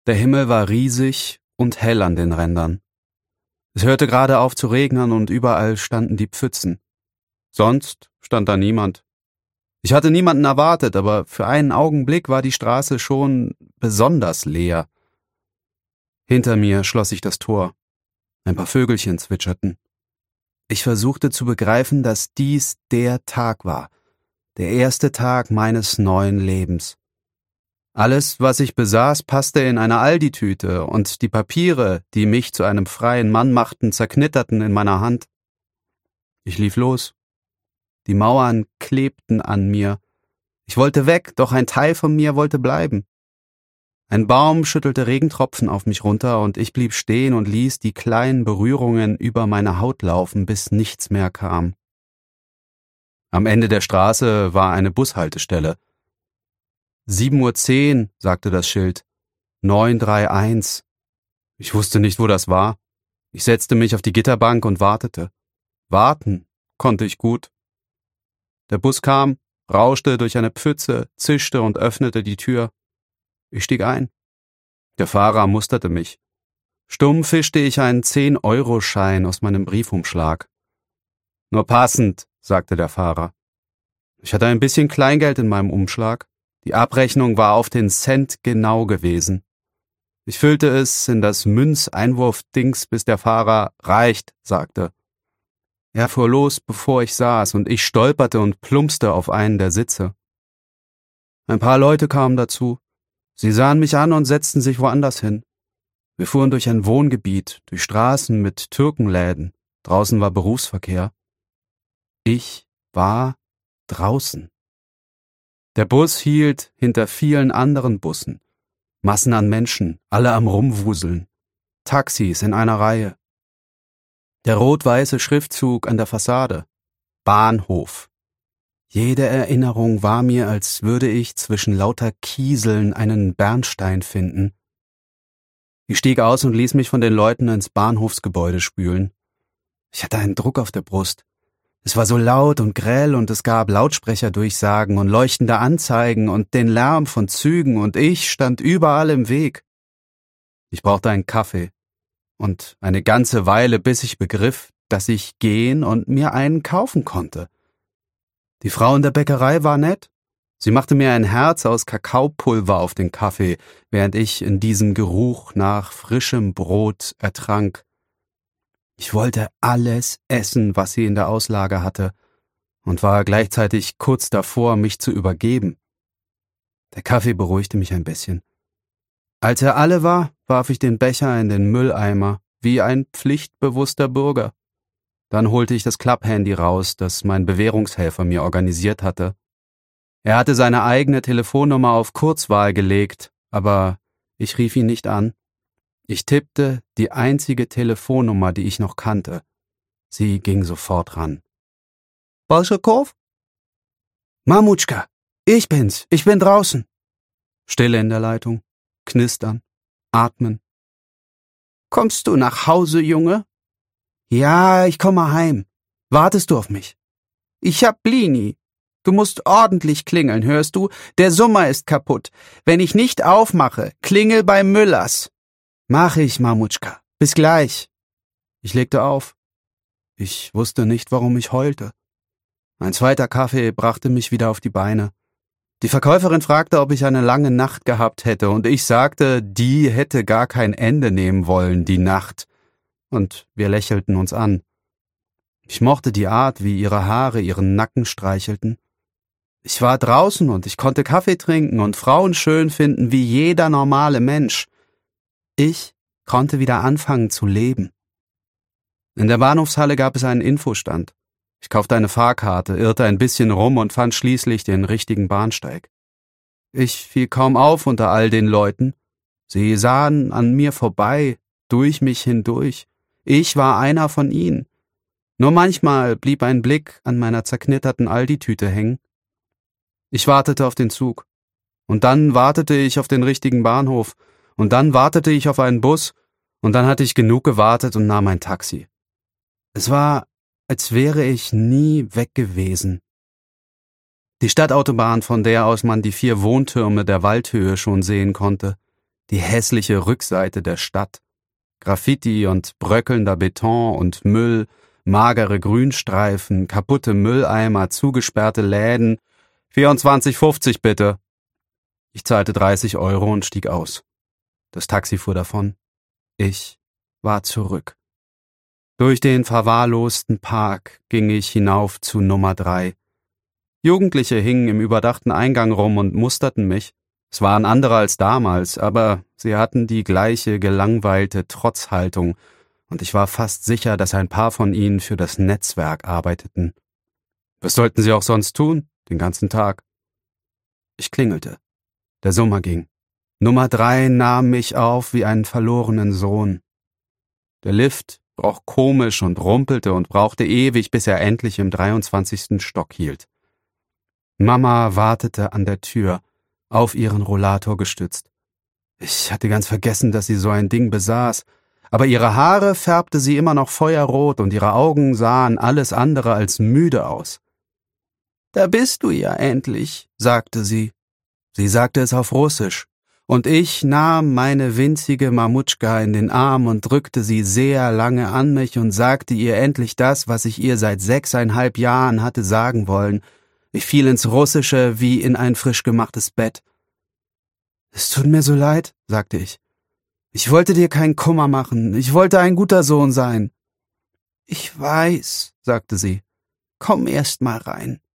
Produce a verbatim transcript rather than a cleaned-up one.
Der Himmel war riesig und hell an den Rändern. Es hörte gerade auf zu regnen und überall standen die Pfützen. Sonst stand da niemand. Ich hatte niemanden erwartet, aber für einen Augenblick war die Straße schon besonders leer. Hinter mir schloss sich das Tor. Ein paar Vögelchen zwitscherten. Ich versuchte zu begreifen, dass dies der Tag war, der erste Tag meines neuen Lebens. Alles, was ich besaß, passte in eine Aldi-Tüte, und die Papiere, die mich zu einem freien Mann machten, zerknitterten in meiner Hand. Ich lief los. Die Mauern klebten an mir. Ich wollte weg, doch ein Teil von mir wollte bleiben. Ein Baum schüttelte Regentropfen auf mich runter, und ich blieb stehen und ließ die kleinen Berührungen über meine Haut laufen, bis nichts mehr kam. Am Ende der Straße war eine Bushaltestelle. Sieben Uhr zehn, sagte das Schild. neun drei eins. Ich wusste nicht, wo das war. Ich setzte mich auf die Gitterbank und wartete. Warten konnte ich gut. Der Bus kam, rauschte durch eine Pfütze, zischte und öffnete die Tür. Ich stieg ein. Der Fahrer musterte mich. Stumm fischte ich einen zehn-Euro-Schein aus meinem Briefumschlag. Nur passend, sagte der Fahrer. Ich hatte ein bisschen Kleingeld in meinem Umschlag. Die Abrechnung war auf den Cent genau gewesen. Ich füllte es in das Münzeinwurfdings, bis der Fahrer reicht sagte. Er fuhr los, bevor ich saß, und ich stolperte und plumpste auf einen der Sitze. Ein paar Leute kamen dazu. Sie sahen mich an und setzten sich woanders hin. Wir fuhren durch ein Wohngebiet, durch Straßen mit Türkenläden. Draußen war Berufsverkehr. Ich war draußen. Der Bus hielt hinter vielen anderen Bussen. Massen an Menschen, alle am Rumwuseln. Taxis in einer Reihe. Der rot-weiße Schriftzug an der Fassade. Bahnhof. Jede Erinnerung war mir, als würde ich zwischen lauter Kieseln einen Bernstein finden. Ich stieg aus und ließ mich von den Leuten ins Bahnhofsgebäude spülen. Ich hatte einen Druck auf der Brust. Es war so laut und grell, und es gab Lautsprecherdurchsagen und leuchtende Anzeigen und den Lärm von Zügen, und ich stand überall im Weg. Ich brauchte einen Kaffee. Und eine ganze Weile, bis ich begriff, dass ich gehen und mir einen kaufen konnte. Die Frau in der Bäckerei war nett. Sie machte mir ein Herz aus Kakaopulver auf den Kaffee, während ich in diesem Geruch nach frischem Brot ertrank. Ich wollte alles essen, was sie in der Auslage hatte, und war gleichzeitig kurz davor, mich zu übergeben. Der Kaffee beruhigte mich ein bisschen. Als er alle war, warf ich den Becher in den Mülleimer, wie ein pflichtbewusster Bürger. Dann holte ich das Klapphandy raus, das mein Bewährungshelfer mir organisiert hatte. Er hatte seine eigene Telefonnummer auf Kurzwahl gelegt, aber ich rief ihn nicht an. Ich tippte die einzige Telefonnummer, die ich noch kannte. Sie ging sofort ran. Bolschakow? Mamutschka, ich bin's, ich bin draußen. Stille in der Leitung. Knistern, atmen. Kommst du nach Hause, Junge? Ja, ich komme heim. Wartest du auf mich? Ich hab Blini. Du musst ordentlich klingeln, hörst du? Der Summer ist kaputt. Wenn ich nicht aufmache, klingel bei Müllers. Mach ich, Mamutschka. Bis gleich. Ich legte auf. Ich wusste nicht, warum ich heulte. Ein zweiter Kaffee brachte mich wieder auf die Beine. Die Verkäuferin fragte, ob ich eine lange Nacht gehabt hätte, und ich sagte, die hätte gar kein Ende nehmen wollen, die Nacht. Und wir lächelten uns an. Ich mochte die Art, wie ihre Haare ihren Nacken streichelten. Ich war draußen und ich konnte Kaffee trinken und Frauen schön finden wie jeder normale Mensch. Ich konnte wieder anfangen zu leben. In der Bahnhofshalle gab es einen Infostand. Ich kaufte eine Fahrkarte, irrte ein bisschen rum und fand schließlich den richtigen Bahnsteig. Ich fiel kaum auf unter all den Leuten. Sie sahen an mir vorbei, durch mich hindurch. Ich war einer von ihnen. Nur manchmal blieb ein Blick an meiner zerknitterten Aldi-Tüte hängen. Ich wartete auf den Zug. Und dann wartete ich auf den richtigen Bahnhof. Und dann wartete ich auf einen Bus. Und dann hatte ich genug gewartet und nahm ein Taxi. Es war, als wäre ich nie weg gewesen. Die Stadtautobahn, von der aus man die vier Wohntürme der Waldhöhe schon sehen konnte, die hässliche Rückseite der Stadt. Graffiti und bröckelnder Beton und Müll, magere Grünstreifen, kaputte Mülleimer, zugesperrte Läden. vierundzwanzig fünfzig bitte. Ich zahlte dreißig Euro und stieg aus. Das Taxi fuhr davon. Ich war zurück. Durch den verwahrlosten Park ging ich hinauf zu Nummer drei. Jugendliche hingen im überdachten Eingang rum und musterten mich. Es waren andere als damals, aber sie hatten die gleiche gelangweilte Trotzhaltung, und ich war fast sicher, dass ein paar von ihnen für das Netzwerk arbeiteten. Was sollten sie auch sonst tun, den ganzen Tag? Ich klingelte. Der Summer ging. Nummer drei nahm mich auf wie einen verlorenen Sohn. Der Lift roch komisch und rumpelte und brauchte ewig, bis er endlich im dreiundzwanzigsten Stock hielt. Mama wartete an der Tür, auf ihren Rollator gestützt. Ich hatte ganz vergessen, dass sie so ein Ding besaß, aber ihre Haare färbte sie immer noch feuerrot und ihre Augen sahen alles andere als müde aus. »Da bist du ja endlich«, sagte sie. Sie sagte es auf Russisch, und ich nahm meine winzige Mamutschka in den Arm und drückte sie sehr lange an mich und sagte ihr endlich das, was ich ihr seit sechseinhalb Jahren hatte sagen wollen. Ich fiel ins Russische wie in ein frisch gemachtes Bett. »Es tut mir so leid«, sagte ich. »Ich wollte dir keinen Kummer machen. Ich wollte ein guter Sohn sein.« »Ich weiß«, sagte sie. »Komm erst mal rein.«